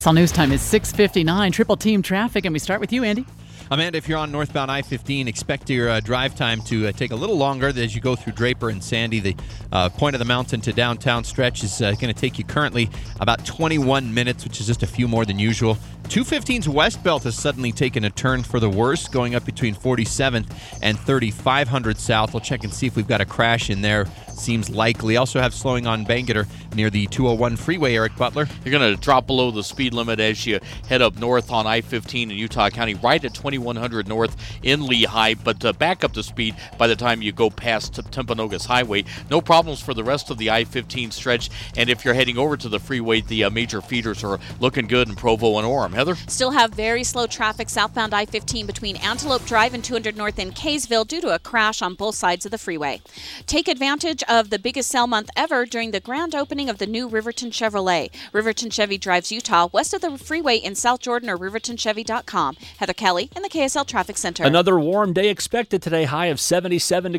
KSL News Time is 6:59. Triple team traffic, and we start with you, Andy. Amanda, if you're on northbound I-15, expect your drive time to take a little longer as you go through Draper and Sandy. The point of the mountain to downtown stretch is going to take you currently about 21 minutes, which is just a few more than usual. 215's west belt has suddenly taken a turn for the worse, going up between 47th and 3500 south. We'll check and see if we've got a crash in there. Seems likely. Also have slowing on Bangerter near the 201 freeway, Eric Butler. You're going to drop below the speed limit as you head up north on I-15 in Utah County, right at 2100 north in Lehigh, but back up to speed by the time you go past Timpanogos Highway. No problems for the rest of the I-15 stretch, and if you're heading over to the freeway, the major feeders are looking good in Provo and Orem. Heather? Still have very slow traffic southbound I-15 between Antelope Drive and 200 North in Kaysville due to a crash on both sides of the freeway. Take advantage of the biggest sale month ever during the grand opening of the new Riverton Chevrolet. Riverton Chevy drives Utah west of the freeway in South Jordan or rivertonchevy.com. Heather Kelly in the KSL Traffic Center. Another warm day expected today, high of 77 degrees.